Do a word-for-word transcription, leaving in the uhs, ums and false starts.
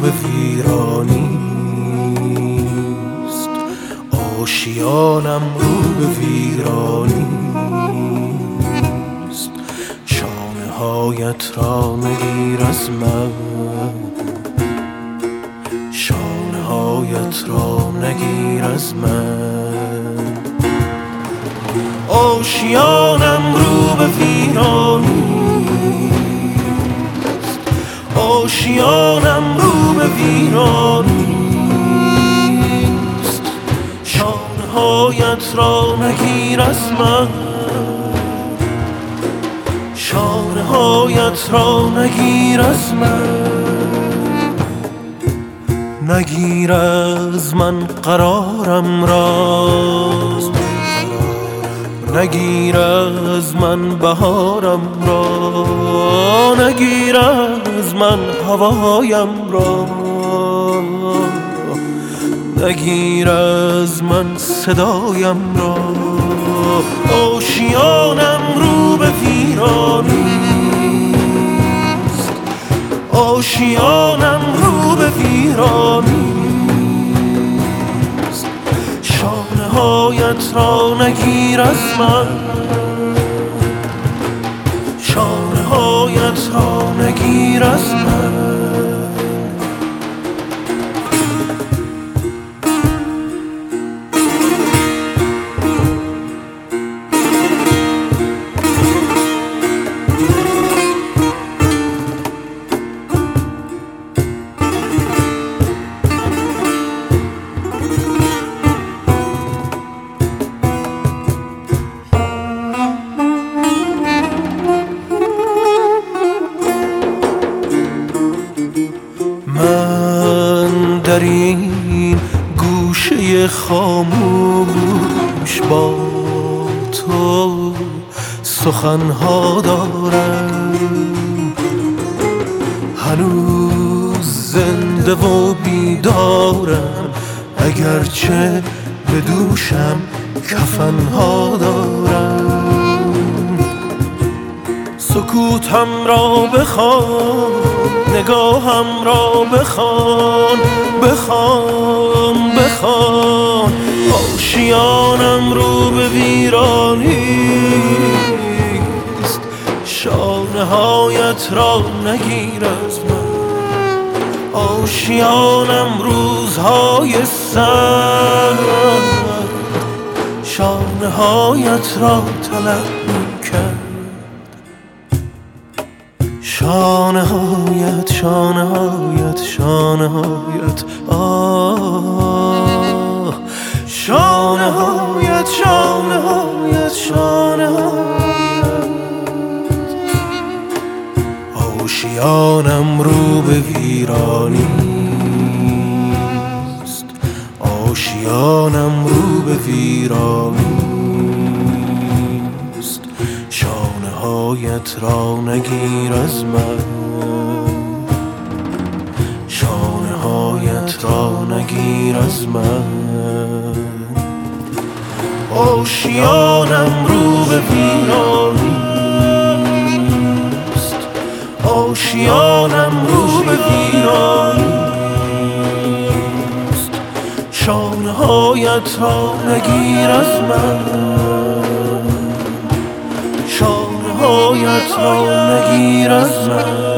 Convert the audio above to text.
به ویرانیست، آشیانم رو به ویرانیست. شانه هایت را نگیر از من، شانه هایت را نگیر از من. آشیانم رو به ویرانیست، آشیانم رو به ویرانیست. شانه هایت را نگیر از من، شانه هایت را نگیر از من. نگیر از من قرارم را، نگیر از من بهارم را، نگیر از من هوایم را، نگیر از من صدایم را. آشیانم رو به ویرانیست، آشیانم رو به ویرانیست. شانه هایت را نگیر از من، شانه هایت را نگیر از من. در این گوشه خاموش با تو سخنها دارم، هنوز زنده و بیدارم، اگرچه به دوشم کفنها دارم. سکوتم را بخوان، نگاهم را بخوان، بخوان بخوان. آشیانم رو به ویرانیست، شانه هایت را نگیر از من. آشیانم روزهای سرد، شانه هایت را طلب می‌کرد. شانه هایت، شانه هایت، شانه هایت، آه. شانه هایت، شانه هایت، شانه هایت. آشیانم رو به ویرانیست، آشیانم رو به ویرانیست. شانه هایت را نگیر از من، شانه هایت را نگیر از من. آشیانم رو به ویرانیست، آشیانم رو به ویرانیست. شانه هایت را نگیر از من، شانه هایت را نگیر از من.